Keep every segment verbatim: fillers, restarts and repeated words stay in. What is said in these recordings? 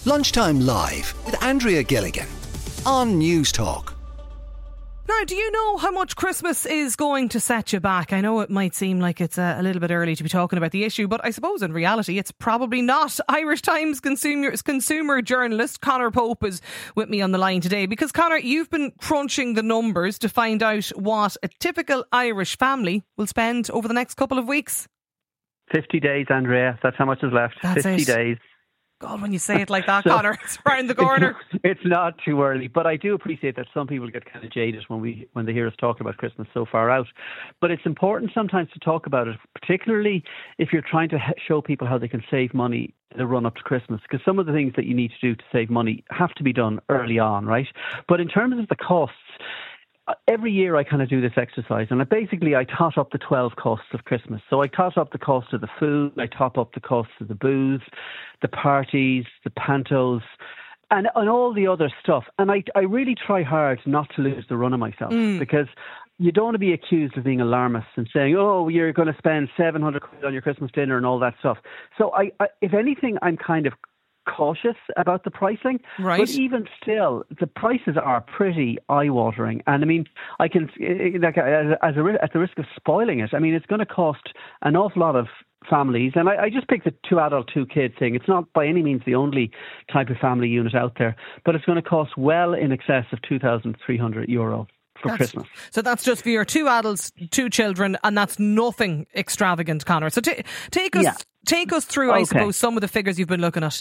Lunchtime Live with Andrea Gilligan on News Talk. Now, do you know how much Christmas is going to set you back? I know it might seem like it's a, a little bit early to be talking about the issue, but I suppose in reality it's probably not. Irish Times consumer, consumer journalist Conor Pope is with me on the line today because, Conor, you've been crunching the numbers to find out what a typical Irish family will spend over the next couple of weeks. fifty days, Andrea. That's how much is left. That's fifty it. days. God, when you say it like that, So- Conor, it's round the corner. It's not too early, but I do appreciate that some people get kind of jaded when we when they hear us talk about Christmas so far out. But it's important sometimes to talk about it, particularly if you're trying to he- show people how they can save money in the run up to Christmas, because some of the things that you need to do to save money have to be done early on, right? But in terms of the costs, every year I kind of do this exercise, and I basically I tot up the twelve costs of Christmas. So I tot up the cost of the food, I top up the costs of the booze, the parties, the pantos, and, and all the other stuff. And I, I really try hard not to lose the run of myself, Mm. because you don't want to be accused of being alarmist and saying, oh, you're going to spend seven hundred quid on your Christmas dinner and all that stuff. So I, I if anything, I'm kind of cautious about the pricing, Right. but even still, the prices are pretty eye-watering. And I mean, I can, like, as a, at the risk of spoiling it, I mean, it's going to cost an awful lot of families, and I, I just picked the two adult, two kid thing. It's not by any means the only type of family unit out there, but it's going to cost well in excess of two thousand three hundred euro for That's- Christmas. So that's just for your two adults, two children, and that's nothing extravagant, Conor. So t- take us Yeah. take us through, I Okay. suppose, some of the figures you've been looking at.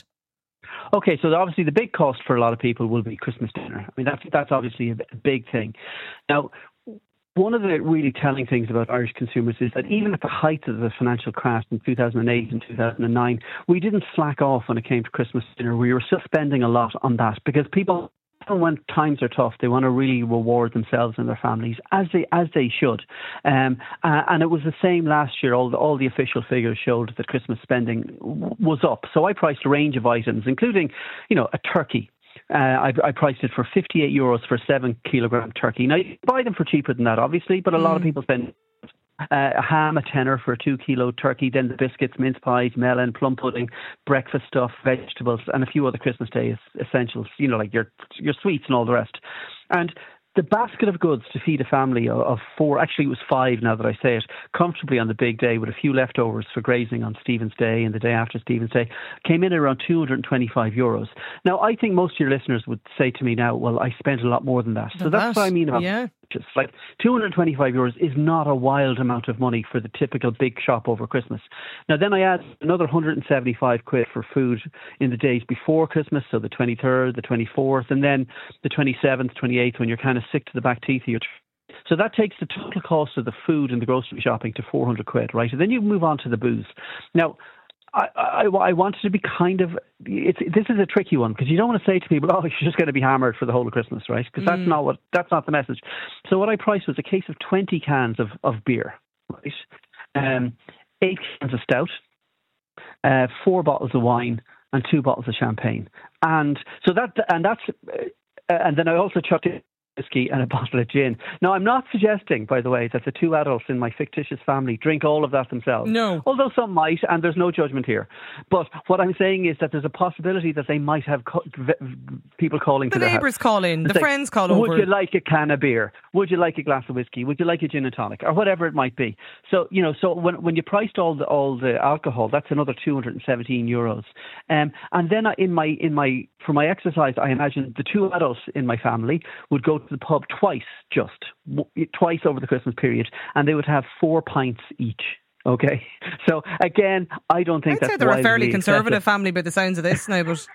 Okay, so obviously the big cost for a lot of people will be Christmas dinner. I mean, that's that's obviously a b- a big thing. Now, one of the really telling things about Irish consumers is that even at the height of the financial crash in two thousand eight and two thousand nine, we didn't slack off when it came to Christmas dinner. We were still spending a lot on that because people, when times are tough, they want to really reward themselves and their families, as they as they should. Um, uh, and it was the same last year. All the, all the official figures showed that Christmas spending w- was up. So I priced a range of items, including, you know, a turkey. Uh, I, I priced it for fifty-eight euros for a seven kilogram turkey. Now, you can buy them for cheaper than that, obviously, but a lot of people spend Uh, a ham, a tenner for a two kilo turkey, then the biscuits, mince pies, melon, plum pudding, breakfast stuff, vegetables, and a few other Christmas Day essentials, you know, like your your sweets and all the rest. And the basket of goods to feed a family of, of four, actually it was five now that I say it, comfortably on the big day with a few leftovers for grazing on Stephen's Day and the day after Stephen's Day, came in at around two hundred twenty-five euros. Now, I think most of your listeners would say to me now, well, I spent a lot more than that. So Than that's that, what I mean about yeah. just like two hundred twenty-five euros is not a wild amount of money for the typical big shop over Christmas. Now, then I add another one hundred seventy-five quid for food in the days before Christmas, so the twenty-third, the twenty-fourth, and then the twenty-seventh, twenty-eighth, when you're kind of sick to the back teeth of your tr- So that takes the total cost of the food and the grocery shopping to four hundred quid, right? And then you move on to the booze. Now, I, I, I wanted to be kind of, it's, this is a tricky one because you don't want to say to people, oh, you're just going to be hammered for the whole of Christmas, right? Because that's not what, that's not the message. So what I priced was a case of twenty cans of, of beer, right? Um, eight cans of stout, uh, four bottles of wine, and two bottles of champagne. And so that, and that's, uh, and then I also chucked in whiskey and a bottle of gin. Now, I'm not suggesting, by the way, that the two adults in my fictitious family drink all of that themselves. No. Although some might, and there's no judgment here. But what I'm saying is that there's a possibility that they might have co- v- people calling The to their house. neighbours call in, the Say, friends call would over. you like a can of beer? Would you like a glass of whiskey? Would you like a gin and tonic? Or whatever it might be. So, you know, so when when you priced all the all the alcohol, that's another two hundred seventeen euros. Um, and then I, in my in my for my exercise, I imagine the two adults in my family would go to the pub twice, just w- twice over the Christmas period, and they would have four pints each. Okay, so again, I don't think I'd that's say they're a fairly wildly conservative excessive. family by the sounds of this now, but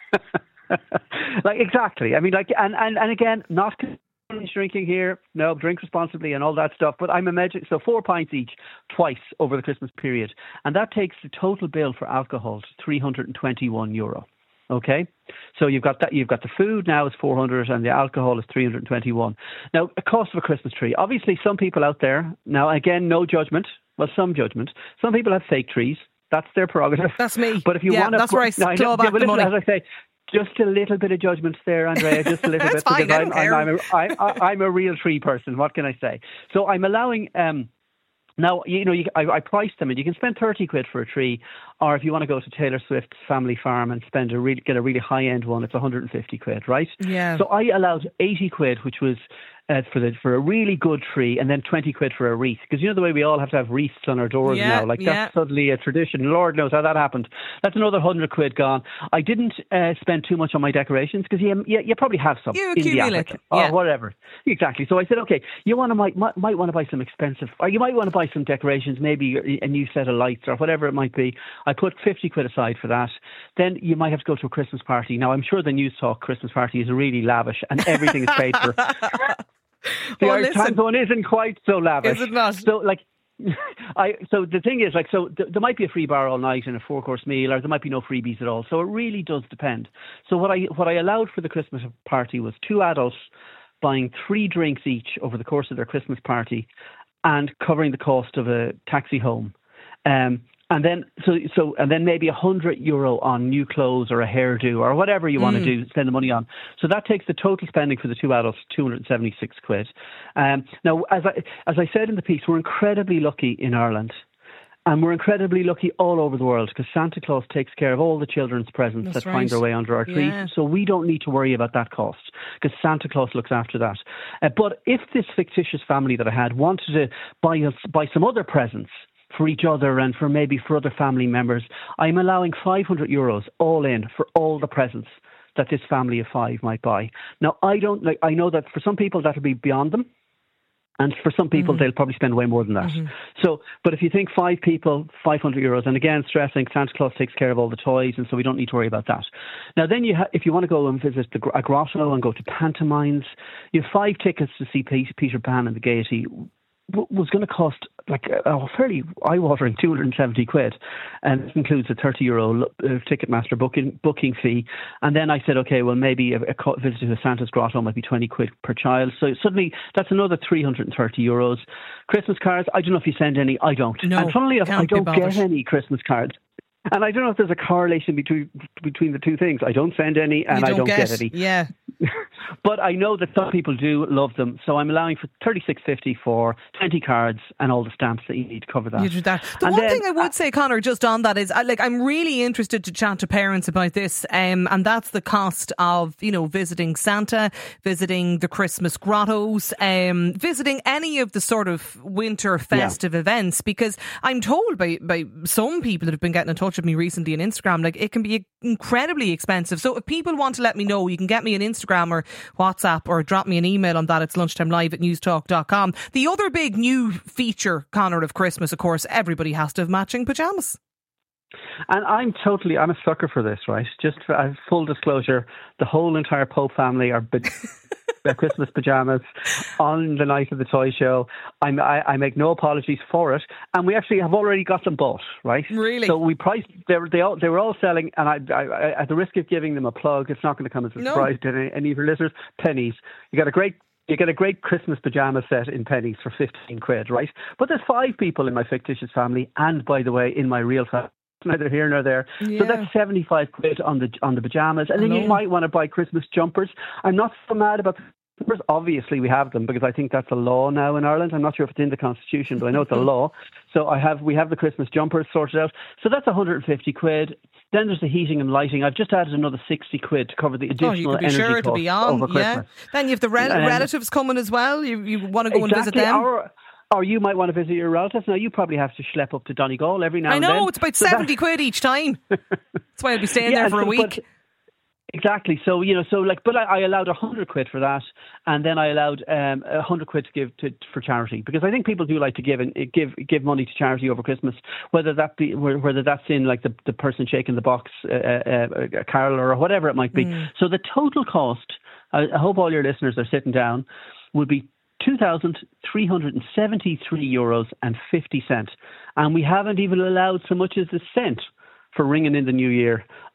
Like exactly. I mean, like, and and, and again, not drinking here. No, drink responsibly and all that stuff. But I'm imagining so four pints each, twice over the Christmas period, and that takes the total bill for alcohol to three hundred and twenty-one euro. Okay, so you've got that. You've got the food now is four hundred, and the alcohol is three hundred and twenty-one. Now, the cost of a Christmas tree. Obviously, some people out there now. Again, no judgment. Well, some judgment. Some people have fake trees. That's their prerogative. that's me. But if you yeah, want to, that's where I no, I know- claw back yeah, but the listen, money. as I say, just a little bit of judgment there, Andrea. Just a little That's bit fine, because I I'm, don't I'm, care. I'm, a, I, I, I'm a real tree person. What can I say? So I'm allowing. Um, Now, you know, you, I, I priced them, and you can spend thirty quid for a tree or if you want to go to Taylor Swift's family farm and spend a really, get a really high-end one, it's one hundred fifty quid, right? Yeah. So I allowed eighty quid, which was uh, for the for a really good tree, and then twenty quid for a wreath. Because you know the way we all have to have wreaths on our doors yeah, now? Like yeah. that's suddenly a tradition. Lord knows how that happened. That's another one hundred quid gone. I didn't uh, spend too much on my decorations because you, you, you probably have some You in the accumulate attic them, yeah. or whatever. Exactly. So I said, okay, you want to might, might, might want to buy some expensive, or you might want to buy some decorations, maybe a new set of lights or whatever it might be. I put fifty quid aside for that. Then you might have to go to a Christmas party. Now, I'm sure the News Talk Christmas party is really lavish and everything is paid for. The well, Irish Times one isn't quite so lavish. Is it not? So, like, I so the thing is, like, so th- there might be a free bar all night and a four course meal, or there might be no freebies at all. So it really does depend. So what I what I allowed for the Christmas party was two adults buying three drinks each over the course of their Christmas party, and covering the cost of a taxi home. Um, And then, so, so, and then maybe a hundred euro on new clothes or a hairdo or whatever you want Mm. to do, spend the money on. So that takes the total spending for the two adults two hundred seventy-six quid. Um, now, as I as I said in the piece, we're incredibly lucky in Ireland, and we're incredibly lucky all over the world because Santa Claus takes care of all the children's presents That's that right. find their way under our tree. Yeah. So we don't need to worry about that cost because Santa Claus looks after that. Uh, but if this fictitious family that I had wanted to buy us buy some other presents for each other and for maybe for other family members, I'm allowing five hundred euros all in for all the presents that this family of five might buy. Now, I don't like. I know that for some people that'll be beyond them, and for some people Mm-hmm. they'll probably spend way more than that. Mm-hmm. So, but if you think five people, five hundred euros, and again, stressing Santa Claus takes care of all the toys, and so we don't need to worry about that. Now, then you, ha- if you want to go and visit the gr- a grotto and go to pantomimes, you have five tickets to see P- Peter Pan and the Gaiety. Was going to cost like a fairly eye-watering two hundred seventy quid, and it includes a thirty euro uh, Ticketmaster booking booking fee. And then I said, okay, well maybe a, a co- visit to Santa's Grotto might be twenty quid per child. So suddenly that's another three hundred thirty euros. Christmas cards, I don't know if you send any. I don't. No, and funnily enough, can't I be don't bothered. get any Christmas cards. And I don't know if there's a correlation between between the two things. I don't send any, and You I don't get, get any. Yeah. But I know that some people do love them, so I'm allowing for thirty-six fifty for twenty cards and all the stamps that you need to cover that. You do that. The And one then, thing I would say, Conor, just on that is, I, like, I'm really interested to chat to parents about this, um, and that's the cost of, you know, visiting Santa, visiting the Christmas grottos, um, visiting any of the sort of winter festive yeah. events, because I'm told by by some people that have been getting in touch with me recently on Instagram, like, it can be incredibly expensive. So if people want to let me know, you can get me an Instagram or WhatsApp or drop me an email on that. It's lunchtimelive at newstalk dot com. The other big new feature, Conor, of Christmas, of course, everybody has to have matching pyjamas. And I'm totally, I'm a sucker for this, right? Just for uh, full disclosure, the whole entire Pope family are big their Christmas pajamas on the night of the toy show. I'm, I, I make no apologies for it, and we actually have already got them bought, right? Really? So we priced. They were they all they were all selling, and I, I, I at the risk of giving them a plug, it's not going to come as a No. surprise to any, any of your listeners. Pennies. You got a great. You get a great Christmas pajama set in Pennies for fifteen quid, right? But there's five people in my fictitious family, and by the way, in my real family. Neither here nor there. Yeah. So that's seventy-five quid on the on the pajamas. And then you might want to buy Christmas jumpers. I'm not so mad about the jumpers. Obviously, we have them because I think that's a law now in Ireland. I'm not sure if it's in the Constitution, but I know it's a law. So I have we have the Christmas jumpers sorted out. So that's one hundred fifty quid. Then there's the heating and lighting. I've just added another sixty quid to cover the additional oh, you could be energy sure costs to be on. over Yeah. Christmas. Then you have the rel- Um, relatives coming as well. You you want to go exactly. and visit them. Or, or you might want to visit your relatives. Now, you probably have to schlep up to Donegal every now I and then. know, it's about So seventy that- quid each time. That's why I'll be staying Yeah, there for a so- week. but- Exactly. So, you know, so like, but I, I allowed a hundred quid for that, and then I allowed um, a hundred quid to give to for charity, because I think people do like to give and give give money to charity over Christmas, whether that be whether that's in like the, the person shaking the box, uh, uh, a carol or whatever it might be. Mm. So the total cost, I, I hope all your listeners are sitting down, would be two thousand three hundred seventy-three euros and fifty cents, and we haven't even allowed so much as a cent for ringing in the new year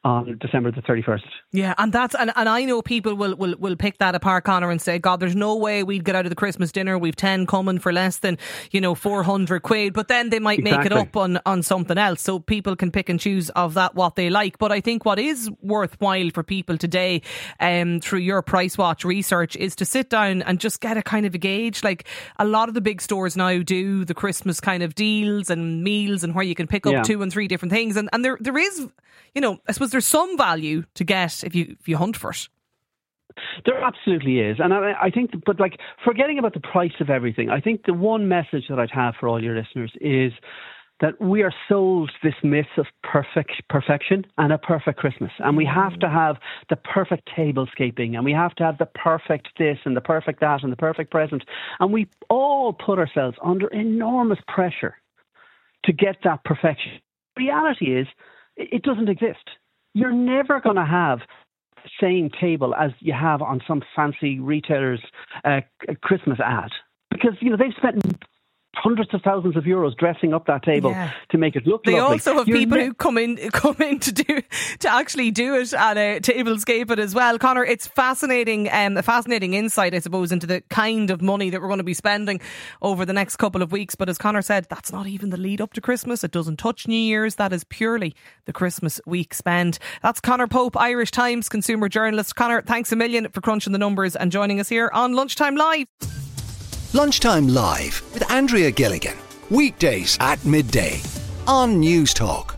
on December the thirty-first. Yeah, and that's and, and I know people will, will, will pick that apart, Conor, and say, God, there's no way we'd get out of the Christmas dinner. We've ten coming for less than, you know, four hundred quid. But then they might exactly. make it up on, on something else. So people can pick and choose of that what they like. But I think what is worthwhile for people today, um, through your Price Watch research, is to sit down and just get a kind of a gauge. Like a lot of the big stores now do the Christmas kind of deals and meals and where you can pick up yeah. two and three different things. And, and there there is, you know, I suppose there's some value to get if you if you hunt for it. There absolutely is. And I, I think, but like, forgetting about the price of everything, I think the one message that I'd have for all your listeners is that we are sold this myth of perfect perfection and a perfect Christmas. And we have to have the perfect tablescaping, and we have to have the perfect this and the perfect that and the perfect present. And we all put ourselves under enormous pressure to get that perfection. The reality is, it doesn't exist. You're never going to have the same table as you have on some fancy retailer's uh, Christmas ad, because, you know, they've spent hundreds of thousands of euros dressing up that table yeah. to make it look they lovely. Also have You're people ne- who come in come in to do to actually do it and uh, tablescape it as well. Conor, it's fascinating, um, a fascinating insight, I suppose, into the kind of money that we're going to be spending over the next couple of weeks. But as Conor said, that's not even the lead up to Christmas. It doesn't touch New Year's. That is purely the Christmas week spend. That's Conor Pope, Irish Times consumer journalist. Conor, thanks a million for crunching the numbers and joining us here on Lunchtime Live. Lunchtime Live with Andrea Gilligan. Weekdays at midday on News Talk.